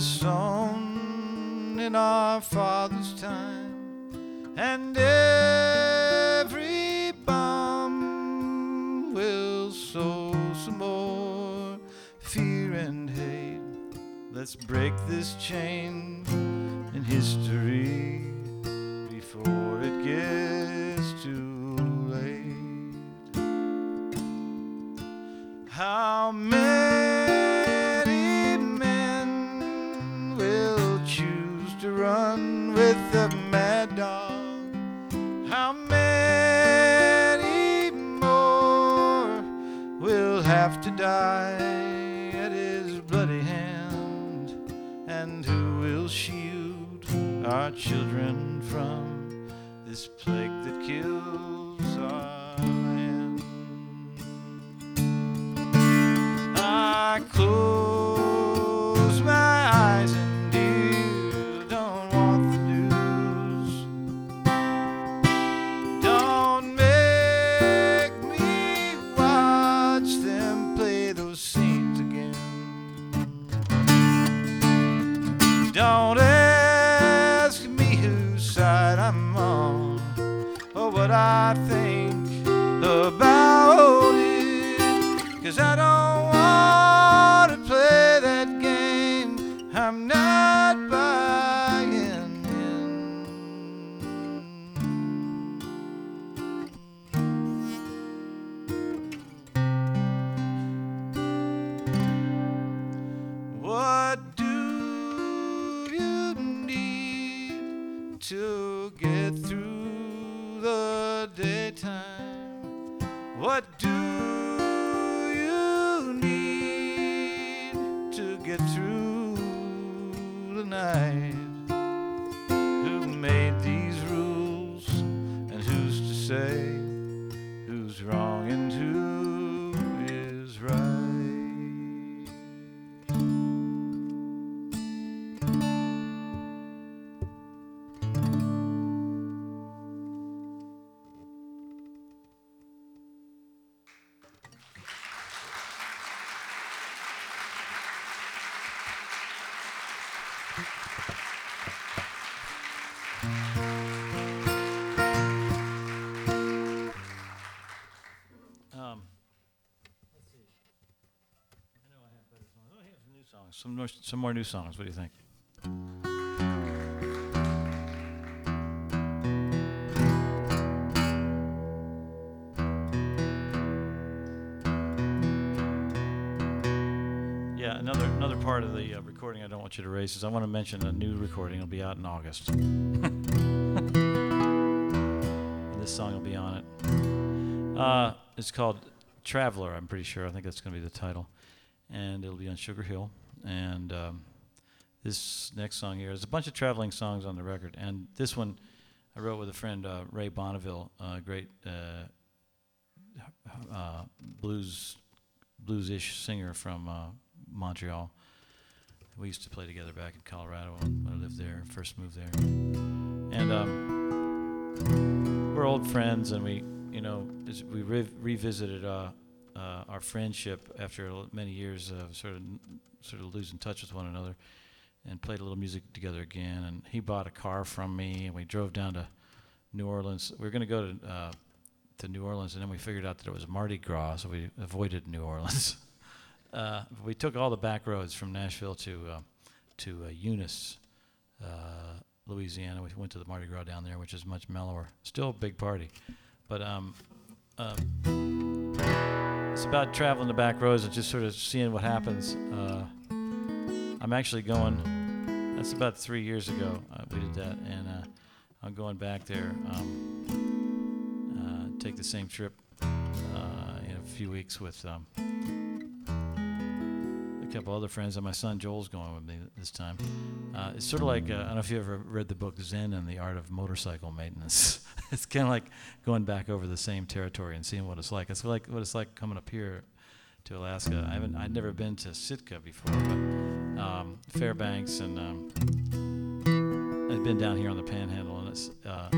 was sown in our father's time, and every bomb will sow some more fear and hate. Let's break this chain in history before it gets too late. How many men will choose to run with the mad dog? How many more will have to die at his bloody hand? And who will shield our children from this plague that kills our land? I close my eyes and ears, don't want the news. Don't make me watch them play those scenes again. Don't ask me whose side I'm on or what I think about it, 'cause I don't want to play that game. I'm not buying in. What do you need to get through the daytime? What do you need to get through the night? Who made these rules, and who's to say who's wrong and who is right? Let's see. I know I have better songs. Oh, here's some new songs. Some more new songs. What do you think? Yeah, another part of the recording I don't want you to erase is I want to mention a new recording. It'll be out in August. And this song will be on it. It's called Traveler, I'm pretty sure. I think that's going to be the title. And it'll be on Sugar Hill. And this next song here is a bunch of traveling songs on the record. And this one I wrote with a friend, Ray Bonneville, a great blues-ish singer from Montreal. We used to play together back in Colorado when I lived there, first moved there. And we're old friends, and we revisited our friendship after many years of sort of losing touch with one another, and played a little music together again. And he bought a car from me, and we drove down to New Orleans. We were going to go to New Orleans, and then we figured out that it was Mardi Gras, so we avoided New Orleans. We took all the back roads from Nashville to Eunice, Louisiana. We went to the Mardi Gras down there, which is much mellower. Still a big party, but it's about traveling the back roads and just sort of seeing what happens. I'm actually going. That's about 3 years ago we did that, and I'm going back there. Take the same trip in a few weeks with a couple other friends, and my son Joel's going with me this time. It's sort of like, I don't know if you ever read the book Zen and the Art of Motorcycle Maintenance. It's kind of like going back over the same territory and seeing what it's like. It's like what it's like coming up here to Alaska. I'd never been to Sitka before, but Fairbanks, and I've been down here on the Panhandle, and it's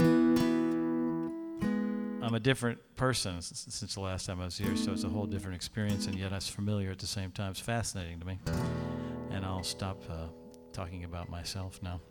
I'm a different person since the last time I was here, so it's a whole different experience, and yet it's familiar at the same time. It's fascinating to me, and I'll stop talking about myself now.